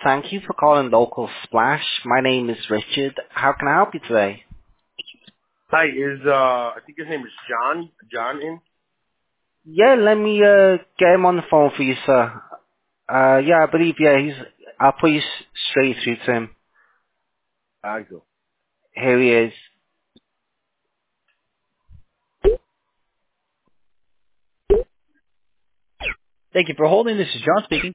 Thank you for calling Local Splash. My name is Richard. How can I help you today? Hi, I think his name is John. John in? Yeah, let me get him on the phone for you, sir. Yeah, I believe, I'll put you straight through to him. I go. Here he is. Thank you for holding. This is John speaking.